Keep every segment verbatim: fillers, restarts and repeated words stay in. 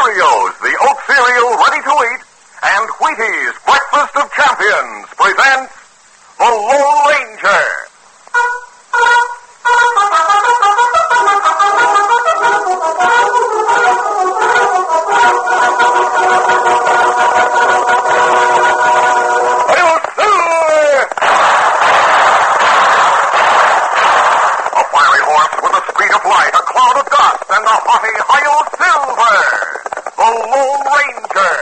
Cheerios, the oat cereal ready to eat, and Wheaties, Breakfast of Champions, presents The Lone Ranger. A fiery horse with the speed of light, a cloud of dust, and a haughty Hi-Yo Silver, the Lone Ranger.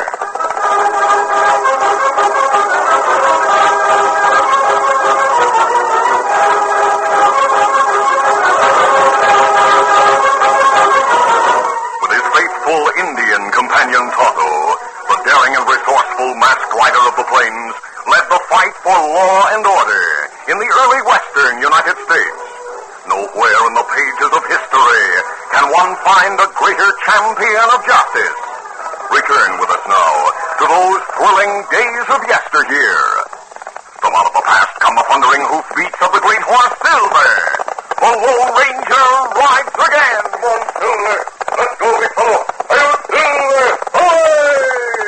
With his faithful Indian companion Tonto, the daring and resourceful masked rider of the plains led the fight for law and order in the early western United States. Nowhere in the pages of history can one find a greater champion of justice. Return with us now to those thrilling days of yesteryear. From out of the past come the thundering hoofbeats of the great horse Silver. The Lone Ranger rides again. Come on, Silver. Let's go, big fellow. Hi-Yo Silver! Hoy!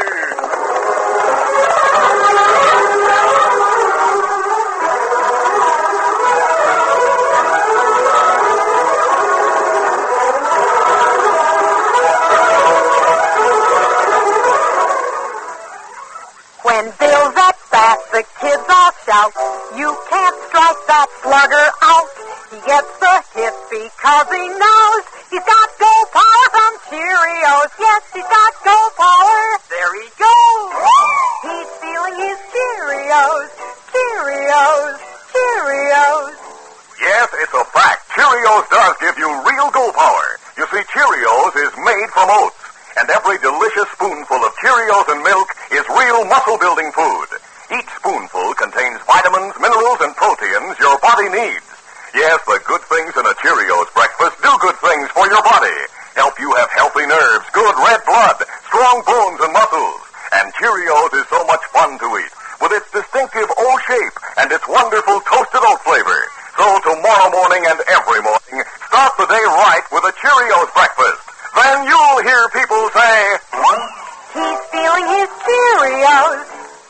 When Bill's at bat, the kids all shout, you can't strike that slugger out. He gets the hit because he knows he's got go power from Cheerios. Yes, he's got go power. There he goes. He's feeling his Cheerios, Cheerios, Cheerios. Yes, it's a fact. Cheerios does give you real go power. You see, Cheerios is made from oats, and every delicious spoonful of Cheerios and milk is real muscle-building food. Each spoonful contains vitamins, minerals, and proteins your body needs. Yes, the good things in a Cheerios breakfast do good things for your body. Help you have healthy nerves, good red blood, strong bones and muscles. And Cheerios is so much fun to eat, with its distinctive O shape and its wonderful toasted oat flavor. So tomorrow morning and every morning, start the day right with a Cheerios breakfast. Then you'll hear people say, He's feeling his Cheerios.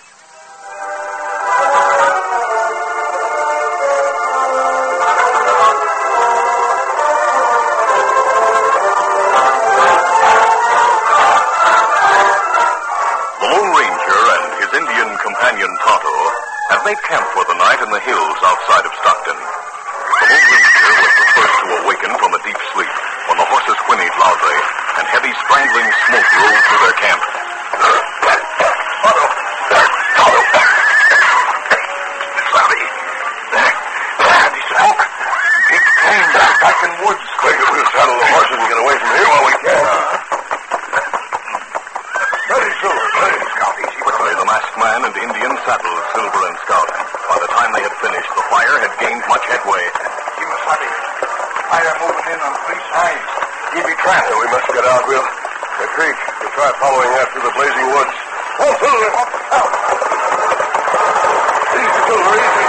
The Lone Ranger and his Indian companion Tonto have made camp for the night in the hills outside of Stockton. The Lone Ranger was the first to awaken from a deep sleep when the horses whinnied loudly and heavy strangling smoke rolled through their camp. Tonto! Tonto! Savvy! There! There! The smoke! Big flame back in woods. Quick, we'll saddle the horses and get away from here while we can. Ready, Silver. Ready, Scout. Easy. Quickly, the masked man and Indian saddled Silver and Scout. By the time they had finished, the fire had gained much headway. Kimasabi, fire moving in on three sides. He be trapped. So we must get out, Will. The creek. We'll try following after the blazing woods. Oh, Silver! Oh. Easy, Silver, easy.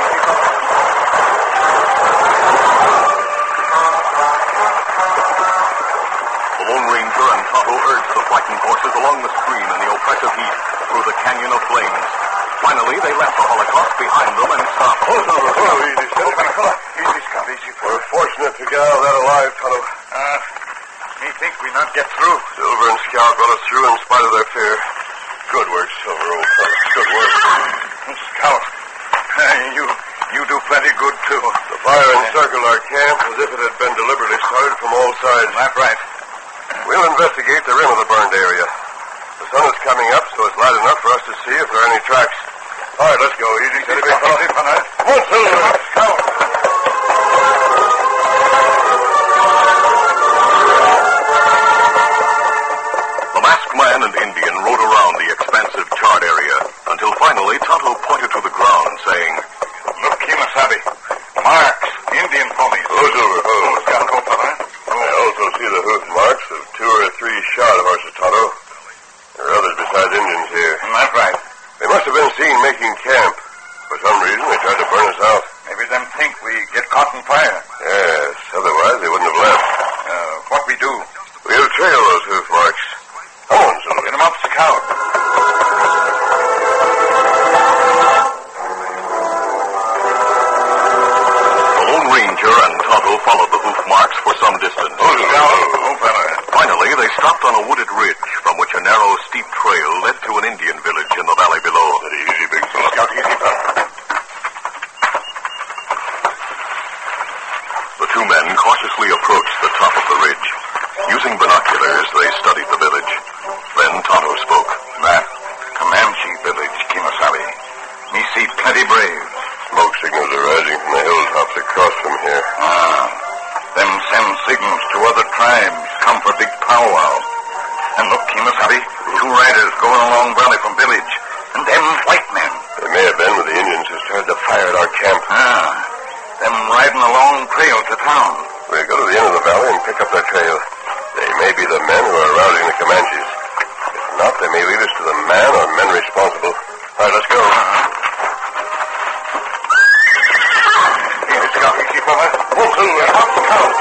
The Lone Ranger and Tonto urged the frightened horses along the stream in the oppressive heat through the canyon of flames. Finally, they left the Holocaust behind them and stopped. Oh, Silver, oh, easy, Silver. Easy, Scout, easy. We're fortunate to get out of that alive, Tonto. Uh, me think we not get through. Silver and Scout brought us through in spite of their fear. Good work, Silver, old fellow. Good work. Scout, you you do plenty good, too. The fire encircled our camp as if it had been deliberately started from all sides. That's right. We'll investigate the rim of the burned area. The sun is coming up, so it's light enough for us to see if there are any tracks. All right, let's go. Easy, steady, big fellow. Easy, fella. Come on, Silver. Scout. The masked man and Indian rode around the expansive charred area until finally Tonto pointed to the ground, saying, Look, Kimasabi. Marks, Indian ponies. Oh, Silver, oh. Scout, go, fella. I also see the hoof marks of two or three shod horses, Tonto. There are others besides Indians here. That's right. They must have been seen making camp. For some reason, they tried to burn us out. Maybe them things The two men cautiously approached the top of the ridge. Using binoculars, they studied the village. Then Tonto spoke. That Comanche village, Kimasabi. Me see plenty braves. Smoke signals are rising from the hilltops across from here. Ah. Them send signals to other tribes. Come for big powwow. And look, Kimasabi, two riders going along valley from village. And them white men. They may have been with the Indians who started the fire at our camp. Ah. Them riding a long trail to town. We'll go to the end of the valley and pick up their trail. They may be the men who are rousing the Comanches. If not, they may lead us to the man or men responsible. All right, let's go. Uh-huh. Here, let's go. Keep on. Move through. Up the count.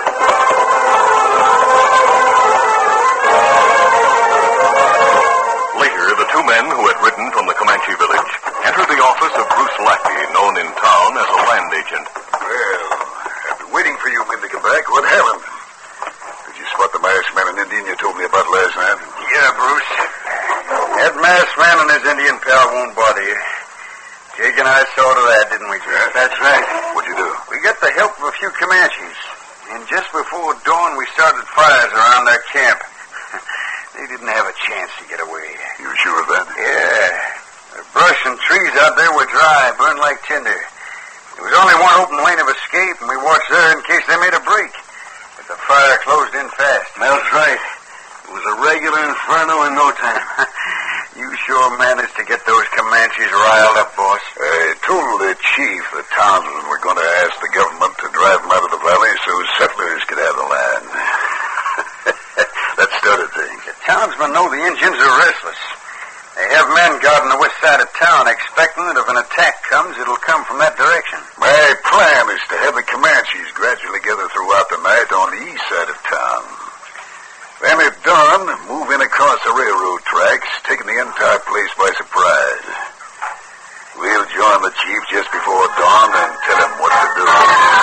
Later, the two men who had ridden from the Comanche village entered the office of Bruce Lackey, known in town as a land agent. Well, I've been waiting for you men to come back. What happened? Did you spot the masked man and Indian you told me about last night? Yeah, Bruce. That masked man and his Indian pal won't bother you. Jake and I saw to that, didn't we, Jake? Yeah. That's right. What'd you do? We got the help of a few Comanches. And just before dawn, we started fires around their camp. They didn't have a chance to get away. You sure of that? Yeah. The brush and trees out there were dry, burned like tinder. There was only one open lane of escape, and we watched there in case they made a break. But the fire closed in fast. That's right. It was a regular inferno in no time. You sure managed to get those Comanches riled up, boss. I told the chief the townsmen were going to ask the government to drive them out of the valley so settlers could have the land. That started things. The townsmen know the Indians are restless. They have men guarding the west side of town, expecting that if an attack comes, it'll come from that direction. My plan is to have the Comanches gradually gather throughout the night on the east side of town. Then at dawn, move in across the railroad tracks, taking the entire place by surprise. We'll join the chief just before dawn and tell him what to do.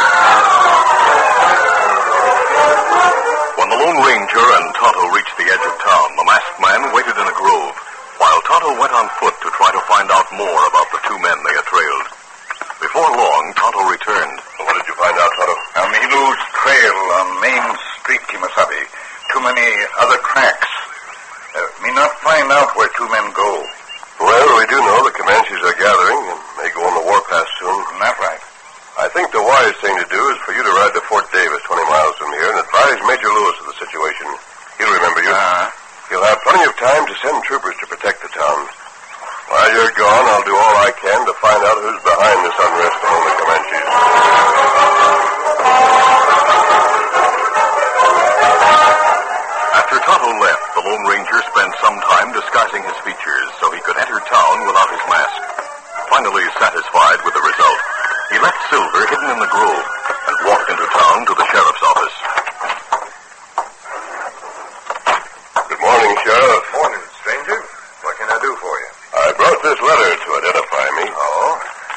When the Lone Ranger and Tonto reached the edge of town, the masked man waited in a grove, while Tonto went on foot to try to find out more about the two men they had trailed. Before long, Tonto returned. What did you find out, Tonto? A Milu's trail on Main Street, Kimasabi. Too many other tracks. Uh, me not find out where two men go. Well, we do know the Comanches are gathering and may go on the warpath soon. Not right. I think the wise thing to do is for you to ride to Fort Davis, twenty miles from here, and advise Major Lewis of the situation. He'll remember you. Uh-huh. He'll have plenty of time to send troopers to protect the town. While you're gone, I'll do all I can to find out who's behind this unrest among the Comanches. After Tonto left, the Lone Ranger spent some time disguising his features so he could enter town without his mask. Finally satisfied with the result, he left Silver hidden in the grove and walked into town to the sheriff's office. Good morning, Sheriff. Morning, stranger. What can I do for you? I brought this letter to identify me. Oh?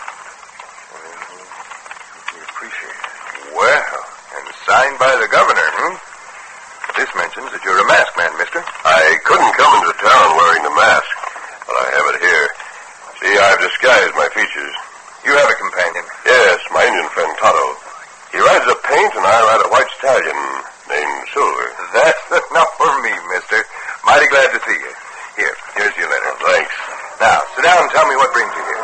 We appreciate it. Well, and signed by the governor, hmm? This mentions that you're a masked man, mister. I couldn't come into town wearing the mask, but I have it here. See, I've disguised my features. You have a companion. Yes, my Indian friend Tonto. He rides a paint and I ride a white stallion named Silver. That's enough for me, mister. Mighty glad to see you. Here, here's your letter. Oh, thanks. Now, sit down and tell me what brings you here.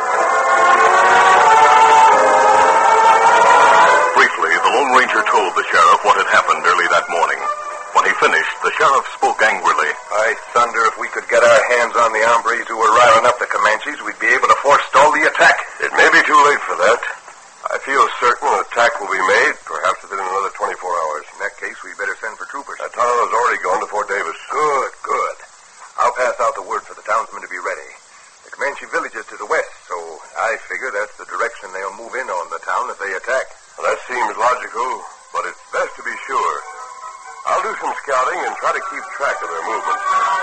Briefly, the Lone Ranger told the sheriff what had happened early that morning. When he finished, the sheriff spoke angrily. By thunder, if we could get our hands on the hombres who were riling up the Comanches, we'd be able to forestall the attack. It may be too late for that. I feel certain an attack will be made, perhaps within another twenty-four hours. In that case, we'd better send for troopers. Uh, Tonto has already gone to Fort Davis. Good, good. I'll pass out the word for the townsmen to be ready. The Comanche village is to the west, so I figure that's the direction they'll move in on the town if they attack. Well, that seems logical, but it's best to be sure. I'll do some scouting and try to keep track of their movements.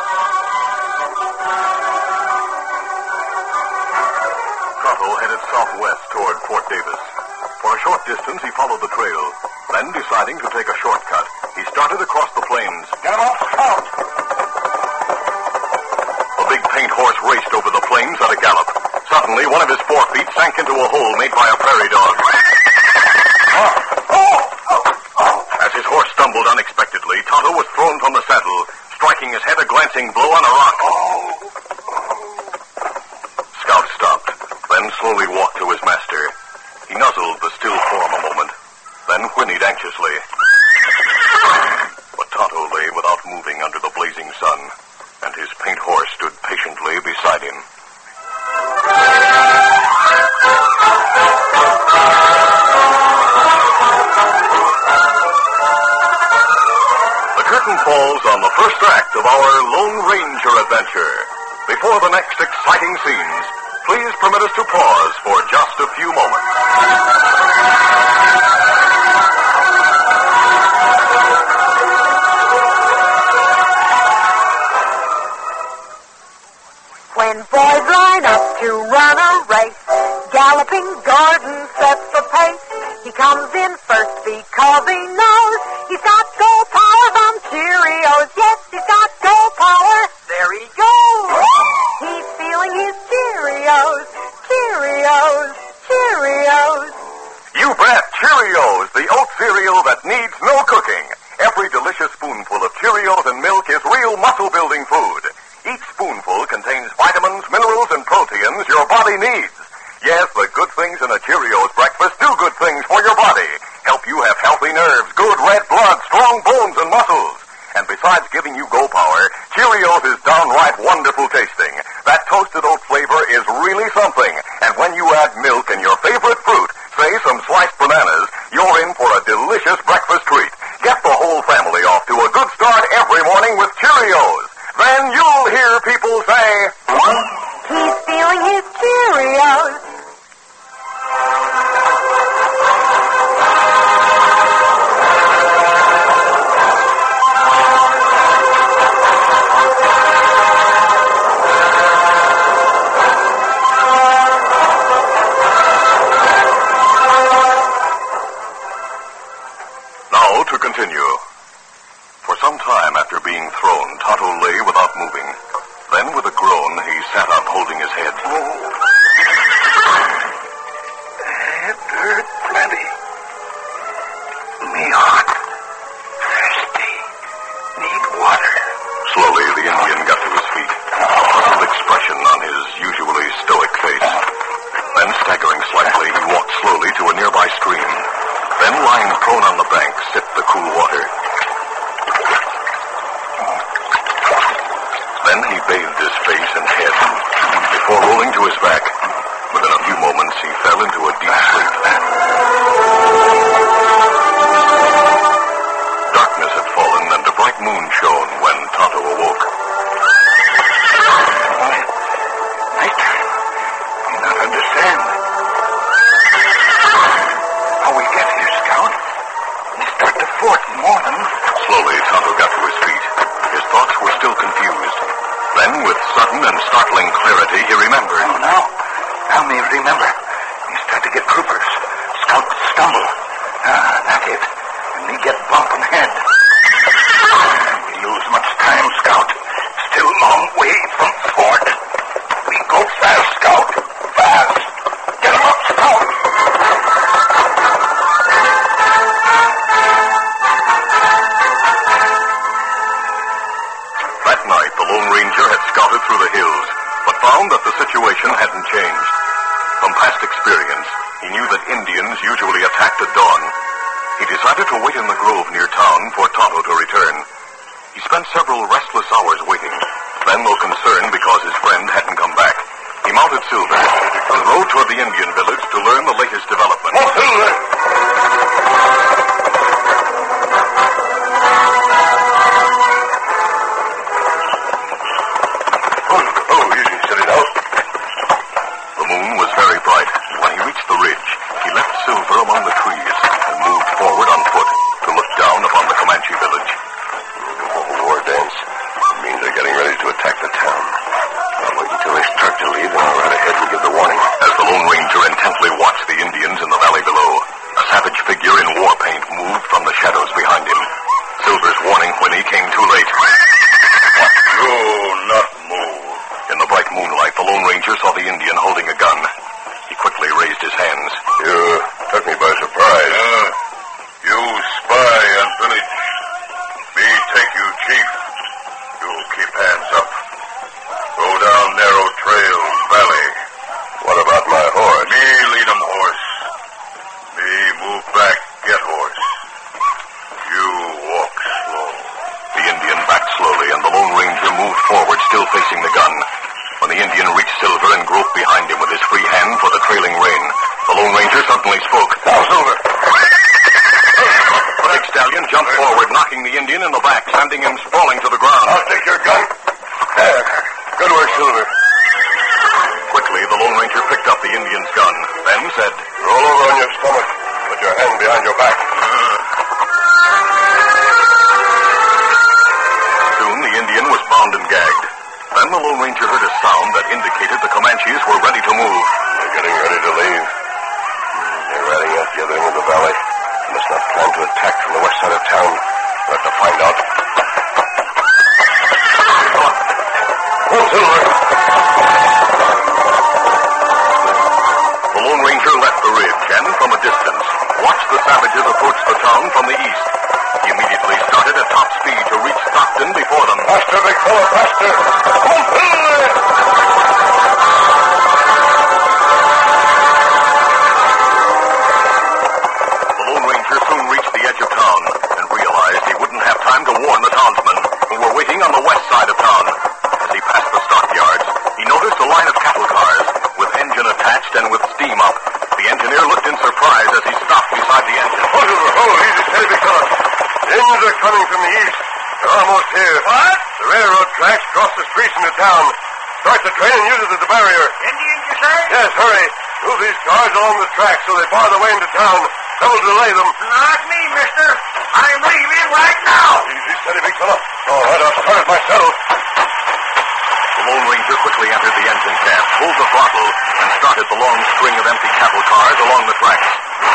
Tonto headed southwest toward Fort Davis. For a short distance, he followed the trail. Then, deciding to take a shortcut, he started across the plains. Get him off, scout! The big paint horse raced over the plains at a gallop. Suddenly, one of his forefeet sank into a hole made by a prairie dog. Oh! Oh! Oh! saddle, striking his head a glancing blow on a rock. Scout stopped, then slowly walked to his master. He nuzzled the still form a moment, then whinnied anxiously. But Tonto lay without moving under the blazing sun, and his paint horse stood patiently beside him. The curtain falls on the first act of our Lone Ranger adventure. Before the next exciting scenes, please permit us to pause for just a few moments. When boys line up to run a race, Galloping Gordon sets the pace. He comes in first because he knows he's got go power from Cheerios. Yes, he's got go power. There he goes. He's feeling his Cheerios, Cheerios, Cheerios. You bet, Cheerios, the oat cereal that needs no cooking. Every delicious spoonful of Cheerios and milk is real muscle-building food. Each spoonful contains vitamins, minerals, and proteins your body needs. Yes, the good things in a Cheerios breakfast do good things for your body. Help you have healthy nerves, good red blood, strong bones, and muscles. And besides giving you go power, Cheerios is downright wonderful tasting. That toasted oat flavor is really something. And when you add milk and your favorite fruit, say some sliced bananas, you're in for a delicious breakfast treat. Get the whole family off to a good start every morning with Cheerios. Then you'll hear people say, He's feeling his Cheerios. Now to continue. For some time after being thrown, Tonto lay without moving. Then, with a groan, he sat up, holding his head. Head hurt plenty. Me hot. Thirsty. Need water. Slowly, the Indian got to his feet, a puzzled expression on his usually stoic face. Then, staggering slightly, he walked slowly to a nearby stream. Then, lying prone on the bank, sipped the cool water. Then he bathed his face and head before rolling to his back. Within a few moments, he fell into a deep sleep. Darkness had fallen, and a bright moon shone when Tonto awoke. Nighttime. I not understand. How we get here, Scout? We start the fort in morning. Slowly, Tonto got to his feet. His thoughts were still confused. Then, with sudden and startling clarity, he remembered. Oh, now. Now me remember. We start to get troopers. Scout stumble. Ah, that's it. And me get bump on head. We lose much time, Scout. Still long way from fort. We go fast, Scout. Fast. Get 'em up, Scout. That night, the Lone Ranger had scouted through the hills, but found that the situation hadn't changed. From past experience, he knew that Indians usually attacked at dawn. He decided to wait in the grove near town for Tonto to return. He spent several restless hours waiting. Then, though concerned because his friend hadn't come back, he mounted Silver and rode toward the Indian village to learn the latest development. Oh, Silver! Silver among the trees and moved forward on foot to look down upon the Comanche village. Oh, war dance. It means they're getting ready to attack the town. I'll wait until they start to leave, and I'll ride ahead and give the warning. As the Lone Ranger intently watched the Indians in the valley below, a savage figure in war paint moved from the shadows behind him. Silver's warning whinny came too late. Do not move. In the bright moonlight, the Lone Ranger saw the Indian holding a gun. He quickly raised his hands. You took me by surprise. Uh, you spy on village. Me take you, chief. The big stallion jumped forward, knocking the Indian in the back, sending him sprawling to the ground. I'll take your gun. There. Good work, Silver. Quickly, the Lone Ranger picked up the Indian's gun, then said, Roll over on your stomach. Put your hand behind your back. Soon the Indian was bound and gagged. Then the Lone Ranger heard a sound that indicated the Comanches were ready to move. They're getting ready to leave. They're riding out the other end of the valley. They must not plan to attack from the west side of town. We'll have to find out. Oh, Silver! The Lone Ranger left the ridge and, from a distance, watched the savages approach the town from the east. He immediately started at top speed to reach Stockton before them. Faster, big fellow, faster! Come on, The Lone Ranger soon reached the edge of town and realized he wouldn't have time to warn the townsmen, who were waiting on the west side of town. As he passed the stockyards, he noticed a line of cattle cars with engine attached and with steam up. The engineer looked in surprise as he stopped beside the engine. Oh, Silver, oh, easy, steady, big fellow. The engines are coming from the east. They're almost here. What? The railroad tracks cross the streets into town. Start the train and use it as a barrier. Indians, you say? Yes, hurry. Move these cars along the track so they bar the way into town. That will delay them. Not me, mister. I'm leaving right now. Easy, steady, big fellow. All right, I'll start it myself. The Lone Ranger quickly entered the engine camp, pulled the throttle, and started the long string of empty cattle cars along the tracks.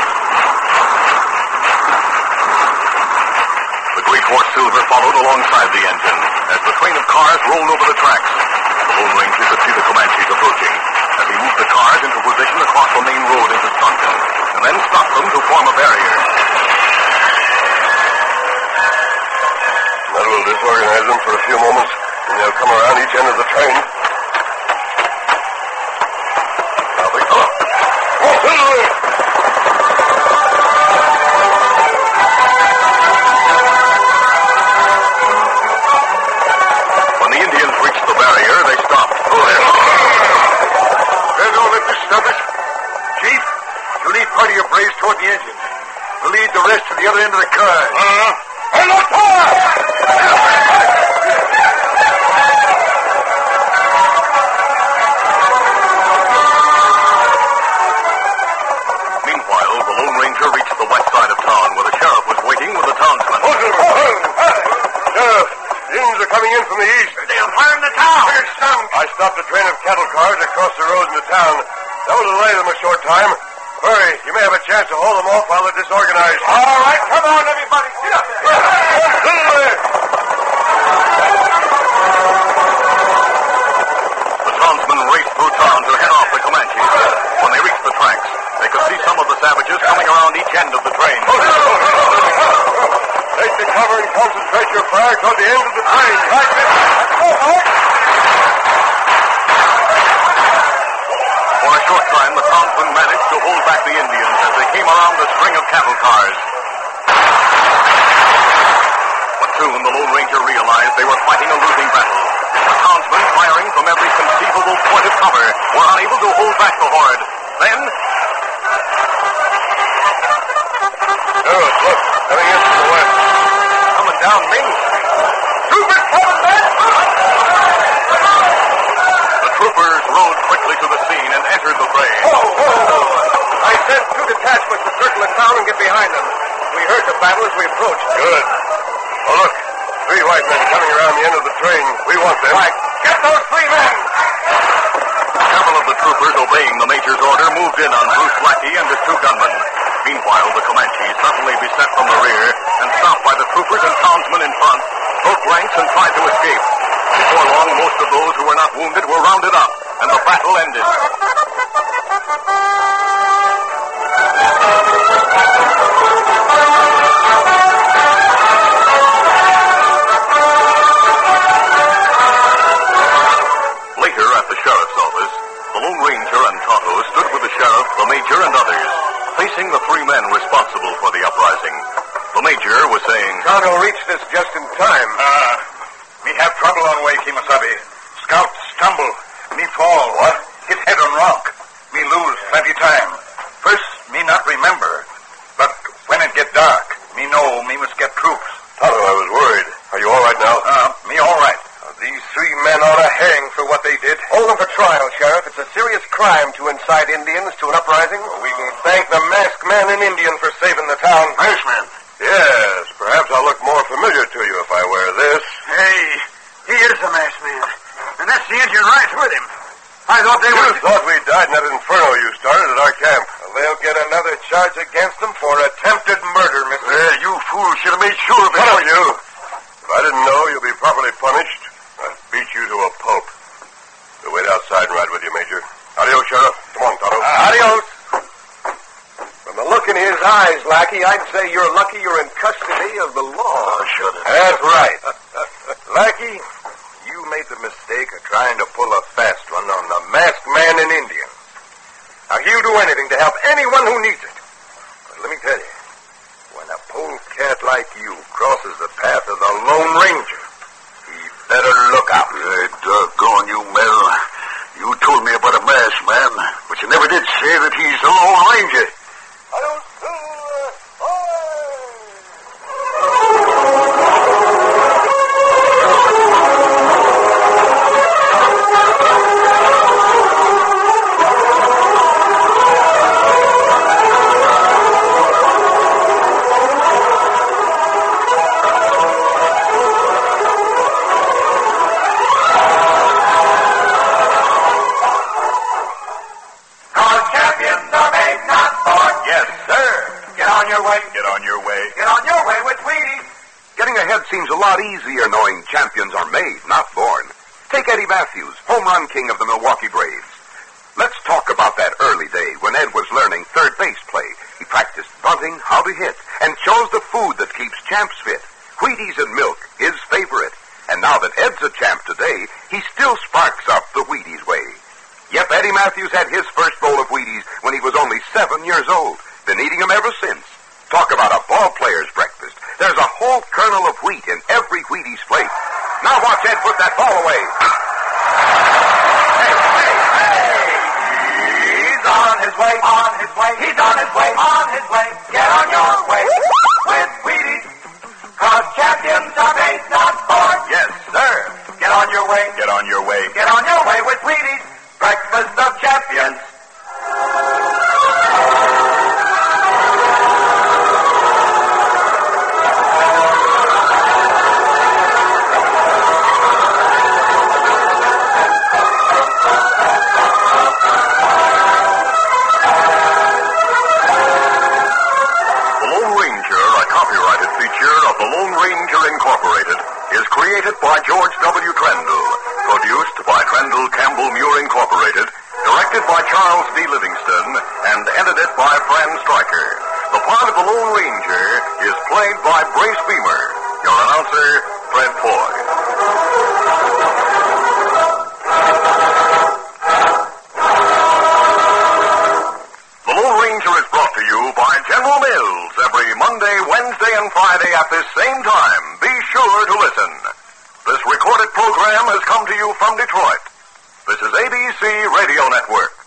The great horse Silver followed alongside the engine as the train of cars rolled over the tracks. The Lone Ranger could see the Comanches approaching as he moved the cars into position across the main road into Stockton, and then stopped them to form a barrier. That will disorganize them for a few moments, and they'll come around each end of the train. Now, big fellow. Oh, Silver! When the Indians reached the barrier, they stopped. There's no let this stop us. Chief, you lead part of your braves toward the engine. We'll lead the rest to the other end of the car. Uh-huh. Hey, look, Meanwhile, the Lone Ranger reached the west side of town where the sheriff was waiting with the townsmen. Oh, Silver! Oh, Sheriff, the Indians are coming in from the east. They'll burn the town. I stopped a train of cattle cars across the road into town. That will delay them a short time. Hurry, you may have a chance to hold them off while they're disorganized. All right, come on, everybody. Get up there. The townsmen raced through town to head off the Comanches. When they reached the tracks, they could see some of the savages coming around each end of the train. Take the cover and concentrate your fire toward the end of the train. Right there. For a short time, the townsmen managed to hold back the Indians as they came around the string of cattle cars. But soon the Lone Ranger realized they were fighting a losing battle. The townsmen, firing from every conceivable point of cover, were unable to hold back the horde. Then... Sheriff, look, coming in from the west. Coming down Main Street. Troopers coming back. The troopers rode quickly to the scene and entered the fray. Whoa, whoa, whoa. I sent two detachments to circle the town and get behind them. We heard the battle as we approached. Good. Oh, look, three white men coming around the end of the train. We want them. Right. Get those three men. Several of the troopers, obeying the major's order, moved in on Bruce Lackey and his two gunmen. Meanwhile, the Comanches, suddenly beset from the rear and stopped by the troopers and townsmen in front, broke ranks and tried to escape. Before long, most of those who were not wounded were rounded up, and the battle ended. Later, at the sheriff's office, the Lone Ranger and Tonto stood with the sheriff, the major, and others, facing the three men responsible for the uprising. The major was saying, Tonto reached us just in time. Uh, me have trouble on way, Kimasabi. Scout stumble. Me fall. What? Hit head on rock. Me lose plenty time. First, me not remember. But when it get dark, me know Hold them for trial, Sheriff. It's a serious crime to incite Indians to an uprising. Well, we can thank the masked man and Indian for saving the town. Masked man? Yes. Perhaps I'll look more familiar to you if I wear this. Hey, he is a masked man. And that's the Indian right with him. I thought they you were... You thought we died in that inferno you started at our camp. Well, they'll get another charge against them for attempted murder, mister. Yeah, you fool should have made sure of it. Shut up, you. If I didn't know you'll be properly punished, I'd beat you to a pulp. We'll wait outside and ride with you, Major. Adios, Sheriff. Come on, Tonto. Uh, adios. From the look in his eyes, Lackey, I'd say you're lucky you're in custody of the law. Oh, shut it. That's right. Lackey, you made the mistake of trying to pull a fast one on the masked man and Indian. Now, he'll do anything to help anyone who needs it. But let me tell you, when a polecat like you crosses the path of the Lone Ranger, he better look out. Hey, doggone you, Mel. You told me about a masked man, but you never did say that he's the Lone Ranger. I don't see... Seems a lot easier knowing champions are made, not born. Take Eddie Matthews, home run king of the Milwaukee Braves. Let's talk about that early day when Ed was learning third base play. He practiced bunting, how to hit, and chose the food that keeps champs fit. Wheaties and milk, his favorite. And now that Ed's a champ today, he still sparks up the Wheaties way. Yep, Eddie Matthews had his first bowl of Wheaties when he was only seven years old. Been eating them ever since. Talk about a ball player's breakfast. There's a whole kernel of wheat in every Wheaties plate. Now watch Ed put that ball away. Hey, hey, hey! He's on his way, on his way. He's on his way, on his way. Get on your way with Wheaties. 'Cause champions are made, not born. Yes, sir. Get on your way. Get on your way. Get on your way with Wheaties. Breakfast of champions. Created by George W. Trendle. Produced by Trendle Campbell Muir Incorporated. Directed by Charles D. Livingston. And edited by Fran Stryker. The part of the Lone Ranger is played by Brace Beamer. Your announcer, Fred Foy. The Lone Ranger is brought to you by General Mills every Monday, Wednesday, and Friday at this same time. Be sure to listen. This recorded program has come to you from Detroit. This is A B C Radio Network.